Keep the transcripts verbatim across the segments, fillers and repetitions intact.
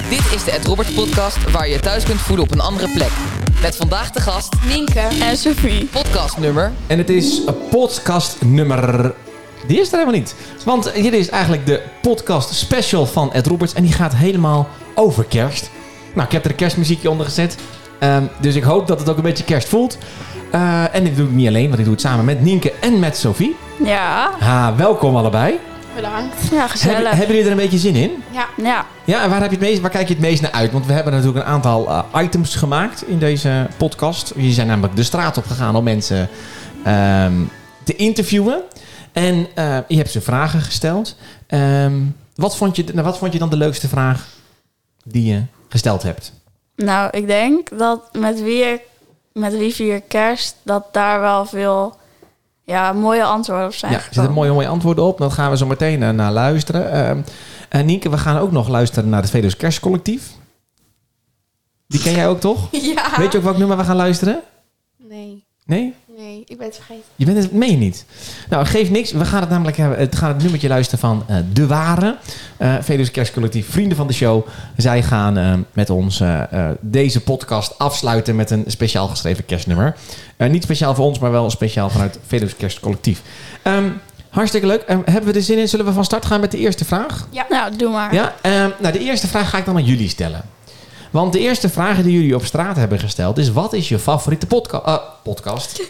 Dit is de Ed Roberts podcast waar je je thuis kunt voelen op een andere plek. Met vandaag de gast Nienke en Sophie. Podcastnummer. En het is een podcast nummer... Die is er helemaal niet. Want hier is eigenlijk de podcast special van Ed Roberts. En die gaat helemaal over kerst. Nou, ik heb er een kerstmuziekje onder gezet. Um, dus ik hoop dat het ook een beetje kerst voelt. Uh, en ik doe het niet alleen, want ik doe het samen met Nienke en met Sophie. Ja. Ha, welkom allebei. Bedankt. Ja, gezellig. Heb, hebben jullie er een beetje zin in? Ja. Ja. Ja, en waar, heb je het meest, waar kijk je het meest naar uit? Want we hebben natuurlijk een aantal uh, items gemaakt in deze podcast. Jullie zijn namelijk de straat op gegaan om mensen um, te interviewen. En uh, je hebt ze vragen gesteld. Um, wat, vond je, nou, wat vond je dan de leukste vraag die je gesteld hebt? Nou, ik denk dat met wie, je, met wie vier kerst, dat daar wel veel ja, mooie antwoorden op zijn. Ja, er zitten mooie, mooie antwoorden op. Dan gaan we zo meteen uh, naar luisteren. Uh, en Nienke, we gaan ook nog luisteren naar het Veluws Kerstcollectief. Die ken jij ook, toch? Ja. Weet je ook welk nummer we gaan luisteren? Nee. Nee? Nee, ik ben het vergeten. Je bent het, meen je niet? Nou, geeft niks. We gaan het namelijk hebben. Het gaat het nummertje luisteren van uh, De Ware. Uh, Veluws Kerstcollectief, vrienden van de show. Zij gaan uh, met ons uh, uh, deze podcast afsluiten met een speciaal geschreven kerstnummer. Uh, niet speciaal voor ons, maar wel speciaal vanuit Veluws Kerstcollectief. Um, hartstikke leuk. Um, hebben we er zin in? Zullen we van start gaan met de eerste vraag? Ja, nou, doe maar. Ja, um, nou, de eerste vraag ga ik dan aan jullie stellen. Want de eerste vragen die jullie op straat hebben gesteld is... Wat is je favoriete podca- uh, podcast?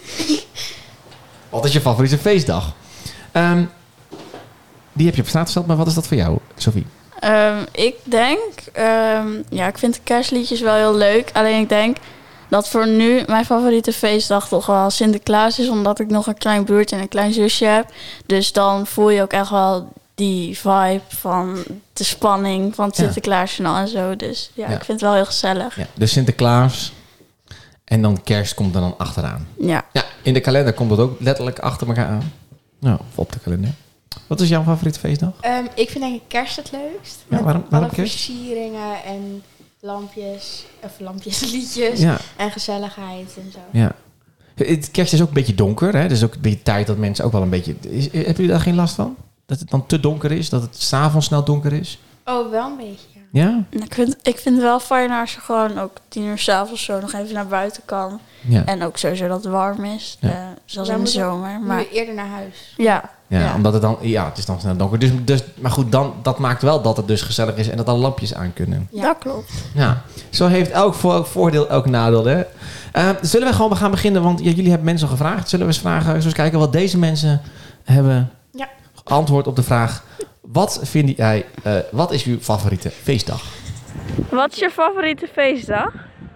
Wat is je favoriete feestdag? Um, die heb je op straat gesteld, maar wat is dat voor jou, Sophie? Um, ik denk... Um, ja, ik vind de kerstliedjes wel heel leuk. Alleen ik denk dat voor nu mijn favoriete feestdag toch wel Sinterklaas is. Omdat ik nog een klein broertje en een klein zusje heb. Dus dan voel je ook echt wel die vibe van de spanning van het Ja. Sinterklaasjournaal en zo. Dus ja, Ja. ik vind het wel heel gezellig. Ja, dus Sinterklaas en dan kerst komt er dan achteraan. Ja. Ja, in de kalender komt dat ook letterlijk achter elkaar aan. Nou, of op de kalender. Wat is jouw favoriete feestdag? Um, ik vind denk ik kerst het leukst. Ja, Met waarom- waarom alle kerst? versieringen en lampjes, of lampjes, liedjes Ja, en gezelligheid en zo. ja. Het kerst is ook een beetje donker. Hè? Dus ook een beetje tijd dat mensen ook wel een beetje... Is, hebben jullie daar geen last van? Dat het dan te donker is? Dat het 's avonds snel donker is? Oh, wel een beetje, ja. Ja? Ik vind, ik vind het wel fijn als je gewoon ook tien uur 's avonds zo nog even naar buiten kan. Ja. En ook sowieso dat het warm is. Ja. Uh, zoals Dan in de moet je- zomer. Moet Maar je eerder naar huis. ja. Ja, Ja. omdat het dan... Ja, het is dan snel donker. Dus, dus, maar goed, dan, dat maakt wel dat het dus gezellig is en dat alle lampjes aan kunnen. Ja. Dat klopt. Ja, zo heeft elk voor, voordeel, elk nadeel. Hè? Uh, zullen we gewoon gaan beginnen? Want ja, jullie hebben mensen al gevraagd. Zullen we eens vragen, zullen we eens kijken wat deze mensen hebben Ja. antwoord op de vraag... Wat vind jij, uh, wat is uw favoriete feestdag? Wat is je favoriete feestdag?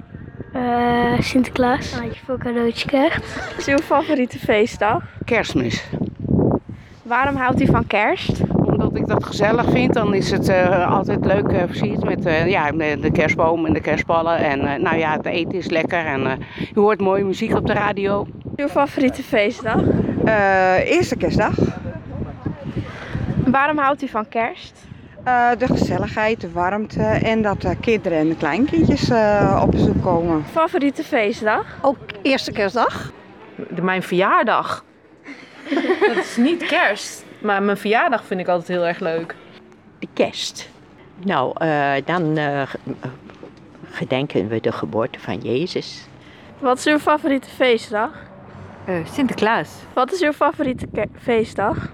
Uh, Sinterklaas. Dat je veel cadeautjes krijgt. Wat is uw favoriete feestdag? Kerstmis. Waarom houdt u van kerst? Omdat ik dat gezellig vind, dan is het uh, altijd leuk uh, versierd met uh, ja, de, de kerstboom en de kerstballen. En uh, nou ja, het eten is lekker en uh, je hoort mooie muziek op de radio. Uw favoriete feestdag? Uh, eerste kerstdag. Waarom houdt u van kerst? Uh, de gezelligheid, de warmte en dat de kinderen en de kleinkindjes uh, op bezoek komen. Favoriete feestdag? Ook eerste kerstdag. De, mijn verjaardag. Dat is niet kerst, maar mijn verjaardag vind ik altijd heel erg leuk. De kerst. Nou, uh, dan uh, gedenken we de geboorte van Jezus. Wat is uw favoriete feestdag? Uh, Sinterklaas. Wat is uw favoriete ke- feestdag?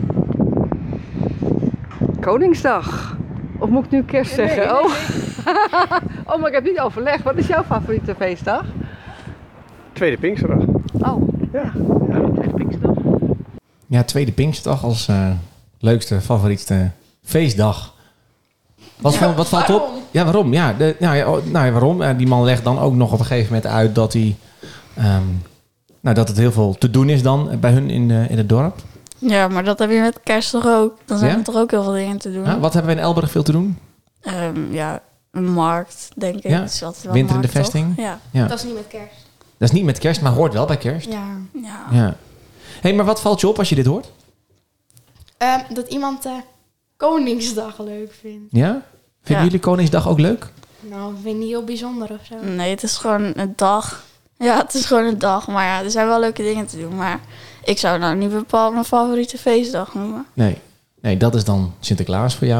Koningsdag. Of moet ik nu kerst zeggen? Nee, nee, nee. Oh. Oh, maar ik heb niet overlegd. Wat is jouw favoriete feestdag? Tweede Pinksterdag. Oh, ja. ja. Tweede Pinksterdag. Ja, tweede Pinksterdag als uh, leukste, favoriete feestdag. Wat, Ja, valt, wat valt op? Ja, waarom? Ja, de, nou, ja, oh, nou ja, waarom? Uh, die man legt dan ook nog op een gegeven moment uit dat hij... Um, nou, dat het heel veel te doen is dan bij hun in, uh, in het dorp. Ja, maar dat heb je met kerst toch ook? Dan zijn Ja? er toch ook heel veel dingen te doen? Ja, wat hebben we in Elburg veel te doen? Um, ja, een markt, denk ik. Ja? Het is altijd wel Winter een in de markt, vesting? toch? Ja. Ja. Dat is niet met kerst. Dat is niet met kerst, maar hoort wel bij kerst. Ja. Ja. Ja. Hey, maar wat valt je op als je dit hoort? Um, dat iemand uh, Koningsdag leuk vindt. Ja? Vinden Ja. jullie Koningsdag ook leuk? Nou, ik vind het niet heel bijzonder of zo. Nee, het is gewoon een dag. Ja, het is gewoon een dag. Maar ja, er zijn wel leuke dingen te doen. Maar ik zou nou niet bepaald mijn favoriete feestdag noemen. Nee. Nee, dat is dan Sinterklaas voor jou.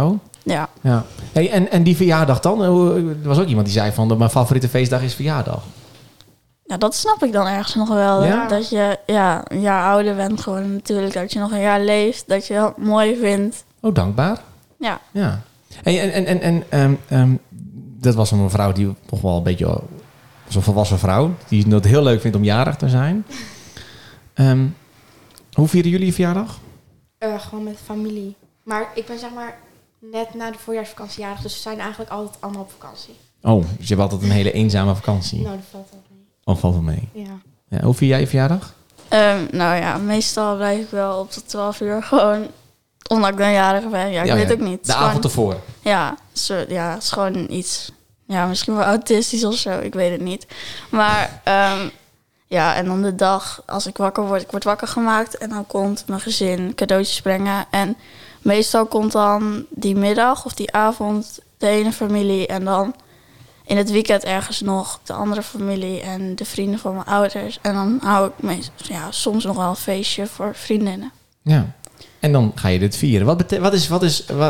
Ja. ja. Hey, en, en die verjaardag dan? Er was ook iemand die zei van... mijn favoriete feestdag is verjaardag. Ja, dat snap ik dan ergens nog wel. Ja? Dat je ja, een jaar ouder bent gewoon natuurlijk. Dat je nog een jaar leeft. Dat je het mooi vindt. Oh, dankbaar. Ja. Ja. Hey, en en, en, en um, um, dat was een mevrouw die toch wel een beetje... zo'n volwassen vrouw. Die het heel leuk vindt om jarig te zijn. Um, hoe vieren jullie je verjaardag? Uh, gewoon met familie. Maar ik ben zeg maar net na de voorjaarsvakantie jarig. Dus we zijn eigenlijk altijd allemaal op vakantie. Oh, dus je hebt altijd een hele eenzame vakantie. Nou, dat valt wel mee. Oh, valt wel mee. Ja. Ja, hoe vier jij je verjaardag? Um, nou ja, meestal blijf ik wel op de twaalf uur gewoon... omdat ik dan jarig ben. Ja, ik ja, weet ja. ook niet. De gewoon, avond ervoor. Ja, zo, ja, het is gewoon iets... Ja, misschien wel autistisch of zo. Ik weet het niet. Maar um, ja, en dan de dag als ik wakker word. Ik word wakker gemaakt en dan komt mijn gezin cadeautjes brengen. En meestal komt dan die middag of die avond de ene familie. En dan in het weekend ergens nog de andere familie en de vrienden van mijn ouders. En dan hou ik meestal, ja, soms nog wel een feestje voor vriendinnen. Ja. En dan ga je dit vieren. Wat, bete- wat is... Wat is wat,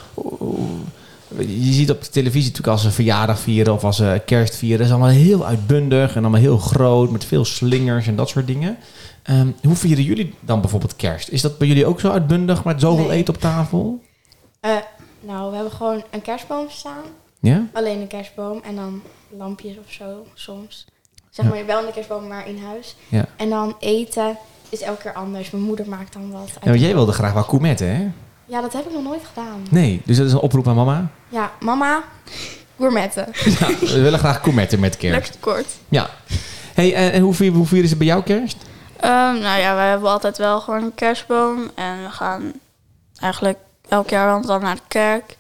je ziet op de televisie natuurlijk als ze verjaardag vieren of als ze kerst vieren. Dat is allemaal heel uitbundig en allemaal heel groot met veel slingers en dat soort dingen. Um, hoe vieren jullie dan bijvoorbeeld kerst? Is dat bij jullie ook zo uitbundig met zoveel Nee. eten op tafel? Uh, nou, we hebben gewoon een kerstboom staan. Ja? Alleen een kerstboom en dan lampjes of zo soms. Zeg maar, Ja. wel een kerstboom, maar in huis. Ja. En dan eten is elke keer anders. Mijn moeder maakt dan wat. Ja, want jij wilde graag wat gourmetten, hè? Ja, dat heb ik nog nooit gedaan. Nee, dus dat is een oproep aan mama. Ja, mama, gourmetten. Ja, we willen graag gourmetten met kerst. Lekker kort. Ja. Hey, en, en hoe, vier, hoe vieren ze bij jou kerst? Um, nou ja, wij hebben altijd wel gewoon een kerstboom. En we gaan eigenlijk elk jaar dan naar de kerk.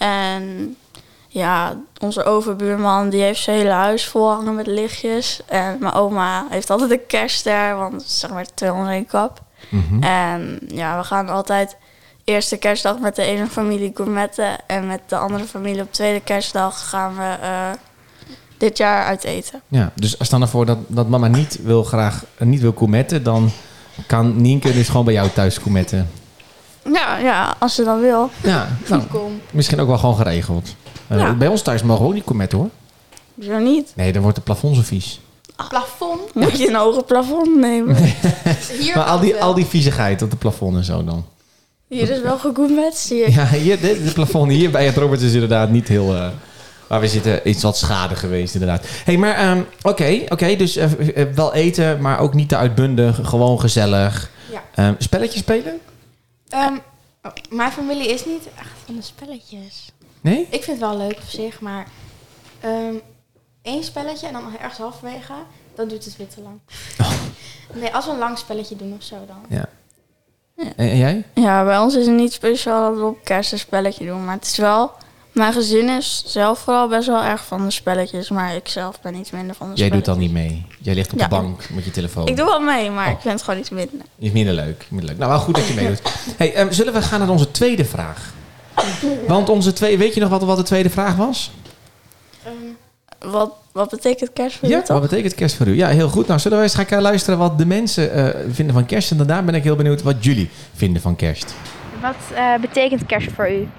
En ja, onze overbuurman die heeft zijn hele huis vol hangen met lichtjes. En mijn oma heeft altijd een kerstster, want zeg maar twee onder één kap. Mm-hmm. En ja, we gaan altijd eerste kerstdag met de ene familie gourmetten. En met de andere familie op tweede kerstdag gaan we uh, dit jaar uit eten. Ja, dus stel nou voor dat, dat mama niet wil graag niet wil gourmetten, dan kan Nienke dus gewoon bij jou thuis gourmetten. Ja, ja, als ze dan wil. Ja, nou, misschien ook wel gewoon geregeld. Uh, Ja. Bij ons thuis mogen we ook niet gourmetten, hoor. Zo niet. Nee, dan wordt het plafond zo vies. Plafond? Moet je een hoger plafond nemen. Hier Maar al kan die, het wel. al die viezigheid op de plafond en zo dan. Hier is wel gegourmet, zie ik. Ja, hier, dit, de plafond hier bij het Robert is inderdaad niet heel... Uh, maar we zitten iets wat schade geweest, inderdaad. Hé, hey, maar um, oké, okay, okay, dus uh, uh, wel eten, maar ook niet te uitbundig. Gewoon gezellig. Ja. Um, spelletjes spelen? Um, oh, mijn familie is niet echt van de spelletjes. Nee? Ik vind het wel leuk op zich, maar um, één spelletje en dan ergens halverwege, dan duurt het weer te lang. Oh. Nee, als we een lang spelletje doen of zo dan. Ja. En, en jij? Ja, bij ons is het niet speciaal dat we op kerst een spelletje doen. Maar het is wel... Mijn gezin is zelf vooral best wel erg van de spelletjes. Maar ik zelf ben iets minder van de Jij spelletjes. doet dan niet mee. Jij ligt op Ja. de bank met je telefoon. Ik doe wel mee, maar Oh. ik vind het gewoon iets minder. Is minder leuk, minder leuk. Nou, wel goed dat je meedoet. Hey, um, zullen we gaan naar onze tweede vraag? Want onze twee, weet je nog wat, wat de tweede vraag was? Um, Wat, wat betekent kerst voor Ja, je, toch? wat betekent kerst voor u? Ja, heel goed. Nou, zullen we eens gaan luisteren wat de mensen uh, vinden van kerst. En daarna ben ik heel benieuwd wat jullie vinden van kerst. Wat uh, betekent kerst voor u?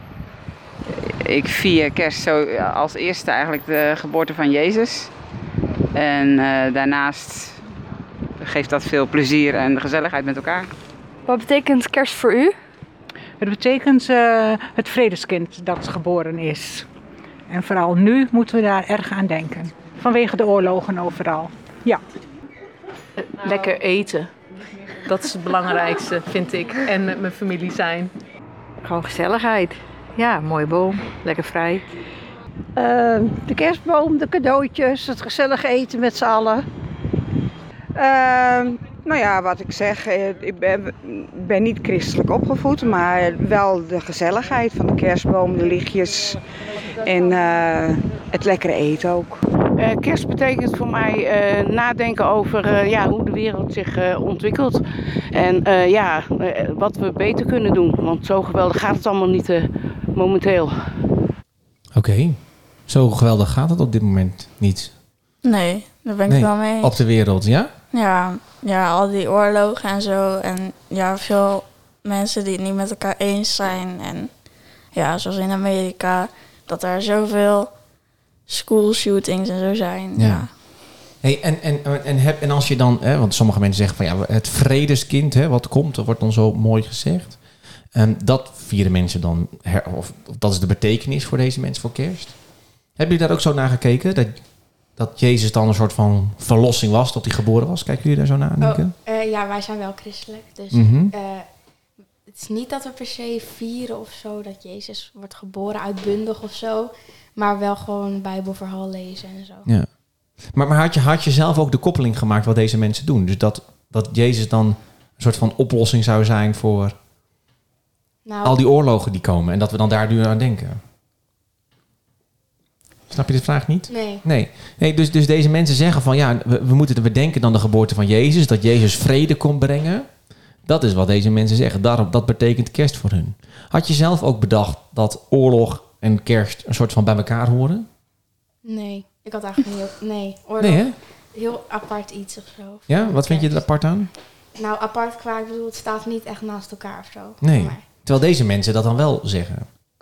Ik vier kerst zo als eerste eigenlijk de geboorte van Jezus. En uh, daarnaast geeft dat veel plezier en gezelligheid met elkaar. Wat betekent kerst voor u? Het betekent uh, het vredeskind dat geboren is. En vooral nu moeten we daar erg aan denken. Vanwege de oorlogen overal. Ja. Lekker eten. Dat is het belangrijkste, vind ik. En met mijn familie zijn. Gewoon gezelligheid. Ja, mooie boom. Lekker vrij. Uh, de kerstboom, de cadeautjes, het gezellig eten met z'n allen. Uh, nou ja, wat ik zeg, ik ben, ben niet christelijk opgevoed, maar wel de gezelligheid van de kerstboom, de lichtjes en uh, het lekkere eten ook. Uh, kerst betekent voor mij uh, nadenken over uh, ja, hoe de wereld zich uh, ontwikkelt. En uh, ja, uh, wat we beter kunnen doen, want zo geweldig gaat het allemaal niet uh, momenteel. Oké, okay. Zo geweldig gaat het op dit moment niet. Nee, daar ben ik nee, wel mee. Op de wereld, ja? Ja, ja, al die oorlogen en zo. En ja, veel mensen die het niet met elkaar eens zijn. En ja, zoals in Amerika, dat er zoveel school shootings en zo zijn. Ja. Ja. Hey, en, en, en, heb, en als je dan, hè, want sommige mensen zeggen van ja, het vredeskind, hè, wat komt, dat wordt dan zo mooi gezegd. En dat vieren mensen dan, her, of, of dat is de betekenis voor deze mensen voor kerst. Hebben jullie daar ook zo naar gekeken? Dat, dat Jezus dan een soort van verlossing was, dat hij geboren was? Kijken jullie daar zo naar, Nienke? Oh, uh, ja, wij zijn wel christelijk. Dus Mm-hmm. uh, het is niet dat we per se vieren of zo, dat Jezus wordt geboren uitbundig of zo. Maar wel gewoon Bijbelverhaal lezen en zo. Ja. Maar, maar had, je, had je zelf ook de koppeling gemaakt wat deze mensen doen? Dus dat, dat Jezus dan een soort van oplossing zou zijn voor nou, al die oorlogen die komen. En dat we dan daar nu aan denken. Snap je de vraag niet? Nee. Nee, nee dus, dus deze mensen zeggen van ja, we, we moeten bedenken dan de geboorte van Jezus. Dat Jezus vrede komt brengen. Dat is wat deze mensen zeggen. Daarom, dat betekent kerst voor hun. Had je zelf ook bedacht dat oorlog en kerst een soort van bij elkaar horen? Nee, ik had eigenlijk niet... Nee, oorlog, Nee, hè? heel apart iets of zo. Ja, wat vind je er apart aan? Nou, apart qua, ik bedoel, het staat niet echt naast elkaar of zo. Nee, Maar, terwijl deze mensen dat dan wel zeggen.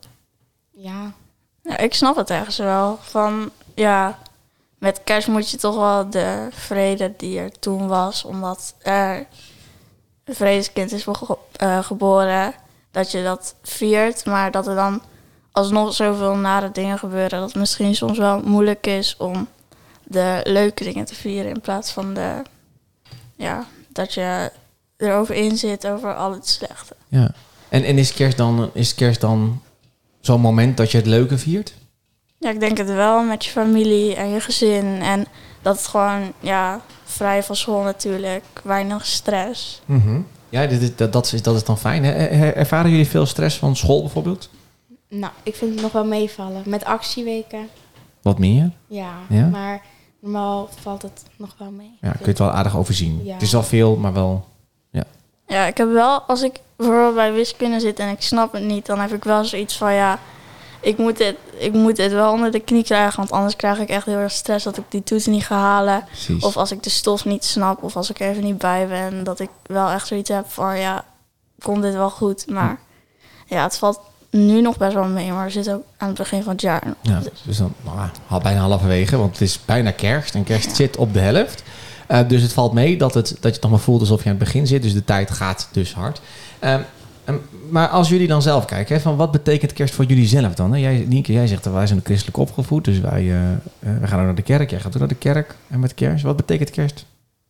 ja. Ja, ik snap het ergens wel. Van, ja, met kerst moet je toch wel de vrede die er toen was, omdat er een vredeskind is ge- uh, geboren, dat je dat viert, maar dat er dan alsnog zoveel nare dingen gebeuren, dat het misschien soms wel moeilijk is om de leuke dingen te vieren in plaats van de, ja, dat je erover in zit over al het slechte. Ja. En, en is kerst dan, is kerst dan zo'n moment dat je het leuke viert? Ja, ik denk het wel, met je familie en je gezin. En dat het gewoon, ja, vrij van school natuurlijk, weinig stress. Mm-hmm. Ja, dit is, dat, dat, is, dat is dan fijn. Hè? Er- Ervaren jullie veel stress van school bijvoorbeeld? Nou, ik vind het nog wel meevallen. Met actieweken, Wat meer? ja. Ja? Maar normaal valt het nog wel mee. Ja, kun je het wel aardig overzien. Ja. Het is wel veel, maar wel... Ja. Ja, ik heb wel, als ik bijvoorbeeld bij wiskunde zit en ik snap het niet, dan heb ik wel zoiets van, ja, ik moet dit, ik moet dit wel onder de knie krijgen, want anders krijg ik echt heel erg stress dat ik die toets niet ga halen. Precies. Of als ik de stof niet snap, of als ik er even niet bij ben, dat ik wel echt zoiets heb van, ja, komt dit wel goed? Maar ja, het valt nu nog best wel mee, maar we zitten ook aan het begin van het jaar. Ja, dus dan nou, al bijna halverwege, want het is bijna kerst en kerst zit op de helft. Uh, dus het valt mee dat, het, dat je het nog maar voelt alsof je aan het begin zit. Dus de tijd gaat dus hard. Um, um, maar als jullie dan zelf kijken, hè, van wat betekent kerst voor jullie zelf dan? Hè? Jij, Nienke, jij zegt dat wij zijn christelijk opgevoed, dus wij, uh, uh, wij gaan ook naar de kerk. Jij gaat ook naar de kerk en met kerst. Wat betekent kerst?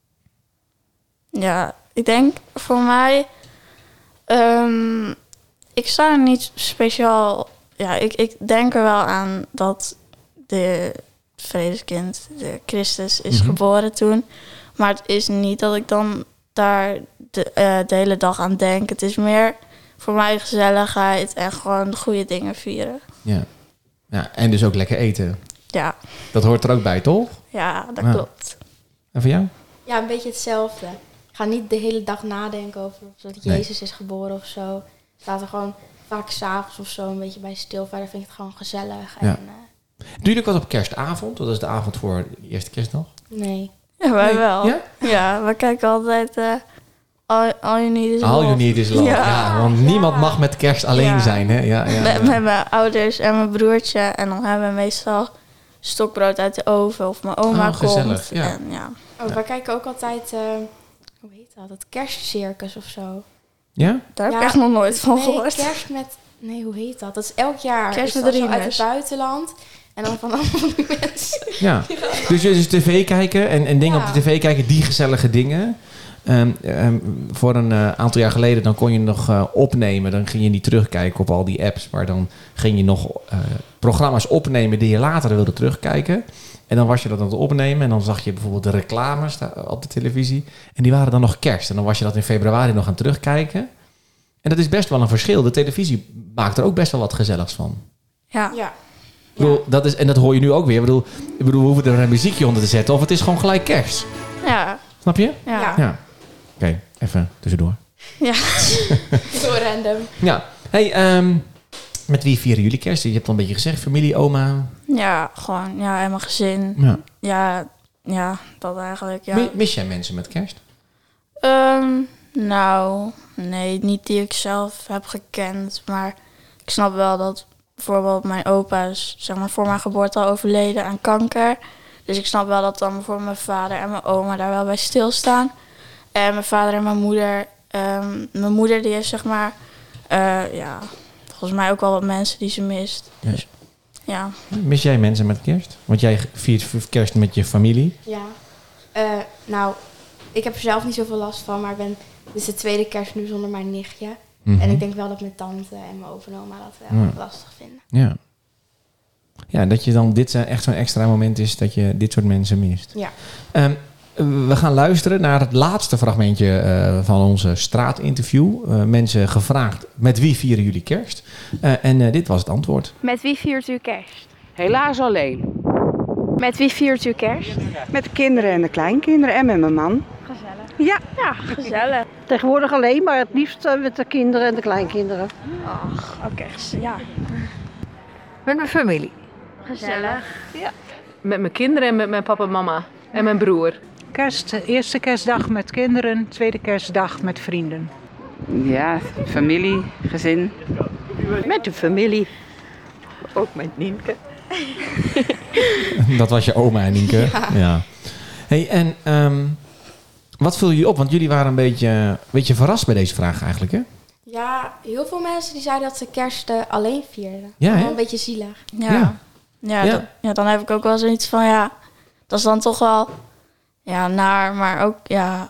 Ja, ik denk voor mij, um, ik sta er niet speciaal, ja, ik, ik denk er wel aan dat de vredeskind, de Christus, is Mhm. geboren toen. Maar het is niet dat ik dan daar de, uh, de hele dag aan denk. Het is meer voor mij gezelligheid en gewoon goede dingen vieren. Ja. Ja, en dus ook lekker eten. Ja, Dat hoort er ook bij, toch? ja dat Ja. klopt. En voor jou? Ja, een beetje hetzelfde. Ik ga niet de hele dag nadenken over dat Nee. Jezus is geboren of zo. Staat er gewoon vaak 's avonds of zo een beetje bij stil. Verder vind ik het gewoon gezellig. Ja. En, uh, Doen jullie ook wat op kerstavond? Dat is de avond voor de eerste kerstdag. nee. Ja, wij Nee. wel. Ja? Ja, we kijken altijd uh, all, all You Need Is All Love. you need is love. Ja, Ja. want niemand mag met kerst alleen Ja. zijn. Hè? Ja, ja, Met, ja. met mijn ouders en mijn broertje. En dan hebben we meestal stokbrood uit de oven. Of mijn oma Oh, gezellig, komt. ja. En, ja. Oh, wij kijken ook altijd, uh, hoe heet dat? Het kerstcircus of zo. Ja? Daar heb Ja. ik echt nog nooit van nee, gehoord. kerst met, nee, hoe heet dat? Dat is elk jaar. Kerst is met dat zo uit het riemers. buitenland. En dan van allemaal die mensen. Ja, dus, dus tv kijken en, en dingen Ja. op de tv kijken, die gezellige dingen. Um, um, voor een uh, aantal jaar geleden dan kon je nog uh, opnemen. Dan ging je niet terugkijken op al die apps. Maar dan ging je nog uh, programma's opnemen die je later wilde terugkijken. En dan was je dat aan het opnemen. En dan zag je bijvoorbeeld de reclames op de televisie. En die waren dan nog kerst. En dan was je dat in februari nog aan het terugkijken. En dat is best wel een verschil. De televisie maakt er ook best wel wat gezelligs van. Ja. Ja. Ik bedoel, dat is, en dat hoor je nu ook weer. Ik bedoel, ik bedoel, we hoeven er een muziekje onder te zetten. Of het is gewoon gelijk kerst. Ja. Snap je? Ja. Ja. Ja. Oké, okay, even tussendoor. Ja. Zo random. Ja. Hey, um, met wie vieren jullie kerst? Je hebt al een beetje gezegd, familie, oma. Ja, gewoon, ja, en mijn gezin. Ja. Ja, ja, dat eigenlijk, ja. Mi- Mis jij mensen met kerst? Um, nou, nee, niet die ik zelf heb gekend. Maar ik snap wel dat bijvoorbeeld mijn opa is zeg maar, voor mijn geboorte al overleden aan kanker. Dus ik snap wel dat dan bijvoorbeeld mijn vader en mijn oma daar wel bij stilstaan. En mijn vader en mijn moeder... Um, mijn moeder die heeft zeg maar... Uh, ja, volgens mij ook wel wat mensen die ze mist. Ja. Dus, ja. Mis jij mensen met kerst? Want jij viert kerst met je familie. Ja. Uh, nou, ik heb er zelf niet zoveel last van, maar ik ben... Dit is de tweede kerst nu zonder mijn nichtje. Mm-hmm. En ik denk wel dat mijn tante en mijn opa en oma dat wel ja. lastig vinden. Ja. Ja, dat je dan dit echt zo'n extra moment is dat je dit soort mensen mist. Ja. Um, we gaan luisteren naar het laatste fragmentje uh, van onze straatinterview. Uh, mensen gevraagd, met wie vieren jullie kerst? Uh, en uh, dit was het antwoord. Met wie viert u kerst? Helaas alleen. Met wie viert u kerst? Met de kinderen en de kleinkinderen en met mijn man. Gezellig. Ja, ja gezellig. Tegenwoordig alleen, maar het liefst uh, met de kinderen en de kleinkinderen. Ach, oké. Okay. Ja. Met mijn familie. Gezellig. Ja. Met mijn kinderen en met mijn papa en mama. En mijn broer. Kerst, eerste kerstdag met kinderen, tweede kerstdag met vrienden. Ja, familie, gezin. Met de familie. Ook met Nienke. Dat was je oma en Nienke. Ja. ja. Hey, en um, wat viel je op? Want jullie waren een beetje, een beetje verrast bij deze vraag eigenlijk, hè? Ja, heel veel mensen die zeiden dat ze kerst uh, alleen vierden. Ja, hè? Een beetje zielig. Ja. Ja. Ja, ja. Dan, ja, dan heb ik ook wel zoiets van, ja, dat is dan toch wel... Ja, naar, maar ook, ja,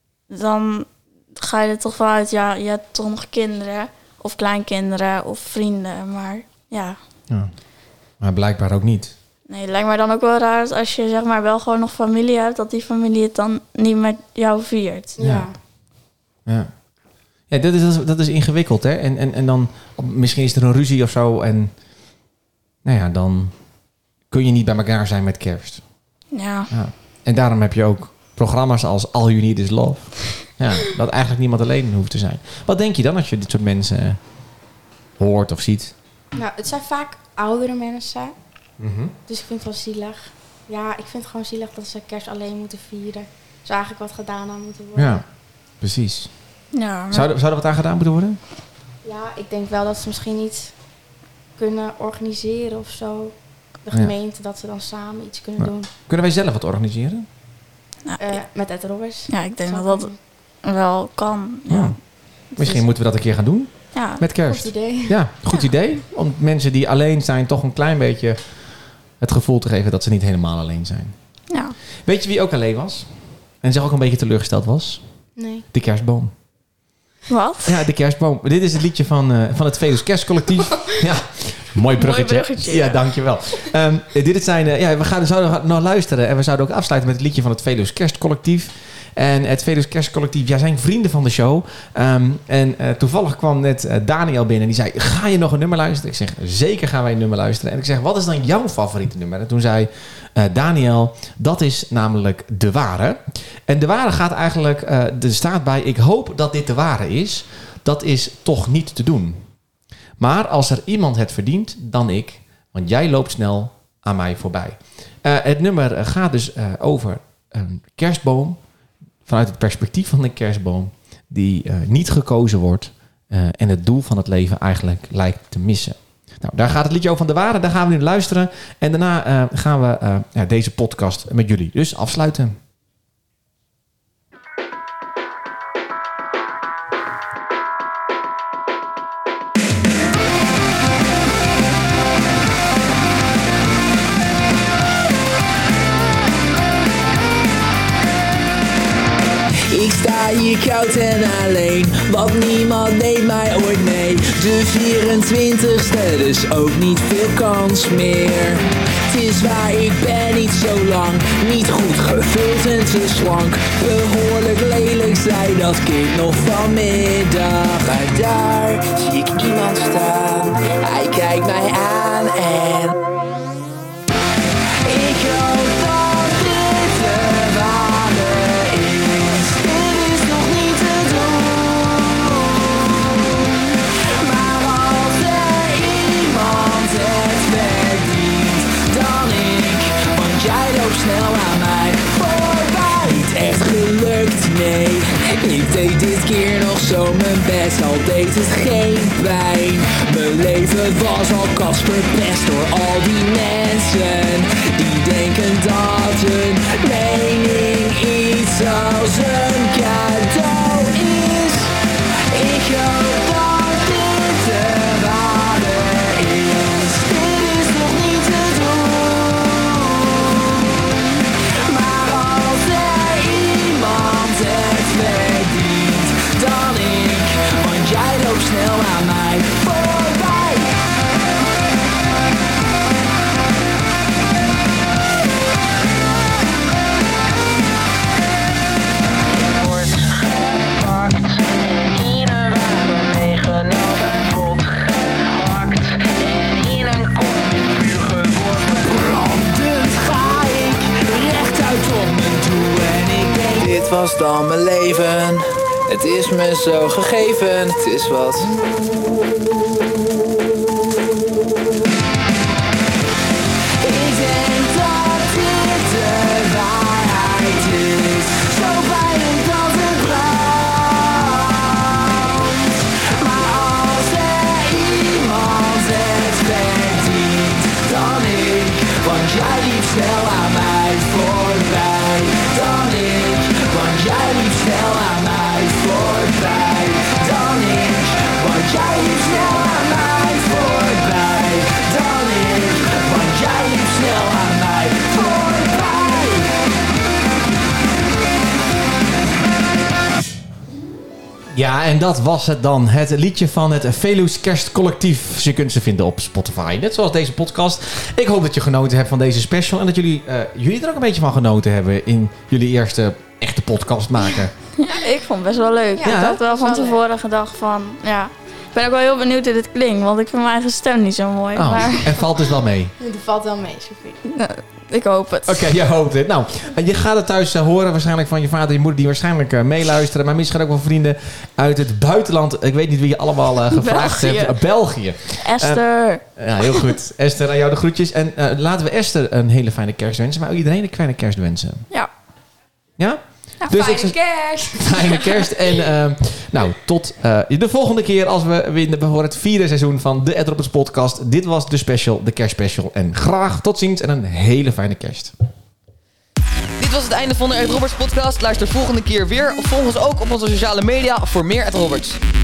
dan ga je er toch wel uit, ja, je hebt toch nog kinderen of kleinkinderen of vrienden, maar ja. ja. Maar blijkbaar ook niet. Nee, het lijkt mij dan ook wel raar als je zeg maar wel gewoon nog familie hebt, dat die familie het dan niet met jou viert. Ja. Ja, ja dat, is, dat is ingewikkeld, hè. En, en, en dan, misschien is er een ruzie of zo en, nou ja, dan kun je niet bij elkaar zijn met kerst. Ja. Ja. En daarom heb je ook programma's als All You Need Is Love. Ja, dat eigenlijk niemand alleen hoeft te zijn. Wat denk je dan als je dit soort mensen hoort of ziet? Nou, het zijn vaak oudere mensen. Mm-hmm. Dus ik vind het wel zielig. Ja, ik vind het gewoon zielig dat ze kerst alleen moeten vieren. Zou eigenlijk wat gedaan aan moeten worden. Ja, precies. Ja, maar... zou, er, zou er wat aan gedaan moeten worden? Ja, ik denk wel dat ze misschien iets kunnen organiseren of zo. De gemeente, ja. dat ze dan samen iets kunnen ja. doen. Kunnen wij zelf wat organiseren? Nou, uh, met Ed Robbers. Ja, ik denk dat dat wel kan. Ja. Ja. Misschien moeten we dat een keer gaan doen. Ja, met kerst. Goed idee. Ja, goed ja. idee. Om mensen die alleen zijn toch een klein beetje het gevoel te geven dat ze niet helemaal alleen zijn. Ja. Weet je wie ook alleen was? En zich ook een beetje teleurgesteld was? Nee. De kerstboom. Wat? Ja, de kerstboom. Dit is het liedje van, uh, van het Velus Kerstcollectief. Ja, mooi bruggetje. Mooi bruggetje. Ja, dankjewel. Um, dit zijn, uh, ja, we gaan, zouden nog luisteren en we zouden ook afsluiten met het liedje van het Velus Kerstcollectief. En het Velus Kerstcollectief, ja, zijn vrienden van de show. Um, en uh, toevallig kwam net uh, Daniel binnen en die zei, ga je nog een nummer luisteren? Ik zeg, zeker gaan wij een nummer luisteren. En ik zeg, wat is dan jouw favoriete nummer? En toen zei uh, Daniel, dat is namelijk De Ware. En De Ware gaat eigenlijk, uh, er staat bij, ik hoop dat dit de ware is. Dat is toch niet te doen. Maar als er iemand het verdient, dan ik. Want jij loopt snel aan mij voorbij. Uh, het nummer gaat dus uh, over een kerstboom. Vanuit het perspectief van een kerstboom. Die uh, niet gekozen wordt. Uh, en het doel van het leven eigenlijk lijkt te missen. Nou, daar gaat het liedje over van De Ware. Daar gaan we nu luisteren. En daarna uh, gaan we uh, ja, deze podcast met jullie dus afsluiten. Ik sta hier koud en alleen, want niemand neemt mij ooit mee. De vierentwintigste, dus ook niet veel kans meer. Het is waar, ik ben niet zo lang, niet goed gevuld en te slank. Behoorlijk lelijk zei dat kind nog vanmiddag. Maar daar zie ik iemand staan, hij kijkt mij aan en... Ik hoop dat dit de ware is. Dit is nog niet te doen. Maar als er iemand het verdient, dan ik. Want jij loopt snel aan mij voorbij. Niet echt gelukt, nee. Niet deed dit keer nog zo mijn best, al deed het geen pijn. Mijn leven was al kasverpest door al die mensen die denken dat hun mening iets als een cadeau is. Ik hoop dat dit de waarde is. Dit is nog niet te doen, maar als er iemand het verdient, dan ik, want jij loopt snel aan mij voorbij. Wordt gepakt, ieder wapen meegenomen, pot gehakt en in een vuur geworpen. Brandend ga ik rechtuit op mijn doel en ik denk, dit was dan mijn leven. Het is me zo gegeven, het is wat. Ik denk dat dit de waarheid is. Zo veilig dat het brandt. Maar als er iemand het verdient, dan ik. Want jij liep snel aan mij voorbij. Dan ik, want jij liep snel aan mij voorbij. Dan ik, want jij liep snel aan mij voorbij. Dan ik, want jij liep snel aan mij voorbij. Ja, en dat was het dan. Het liedje van het Veluws Kerstcollectief. Je kunt ze vinden op Spotify. Net zoals deze podcast. Ik hoop dat je genoten hebt van deze special. En dat jullie, uh, jullie er ook een beetje van genoten hebben in jullie eerste echte podcast maken. Ja, ik vond het best wel leuk. Ja, ik had wel van wel tevoren gedacht van, ja... Ik ben ook wel heel benieuwd hoe dit klinkt, want ik vind mijn eigen stem niet zo mooi. Oh, Maar en valt dus wel mee? Het valt wel mee, Sophie. nou, ik hoop het. Oké, je hoopt het. Nou, je gaat het thuis uh, horen waarschijnlijk van je vader en je moeder die waarschijnlijk uh, meeluisteren. Maar misschien ook wel vrienden uit het buitenland. Ik weet niet wie je allemaal uh, gevraagd België. hebt. Uh, België. Esther. Uh, ja, heel goed. Esther, aan jou de groetjes. En uh, laten we Esther een hele fijne kerst wensen. Maar ook iedereen een fijne kerst wensen. Ja. Ja? Ja, Dus fijne ik- kerst! Fijne kerst. En uh, nou, tot uh, de volgende keer als we winnen voor het vierde seizoen van de Ed Roberts podcast. Dit was de special, de kerstspecial. En graag tot ziens en een hele fijne kerst. Dit was het einde van de Ed Roberts podcast. Luister volgende keer weer. Of volg ons ook op onze sociale media voor meer Ed Roberts.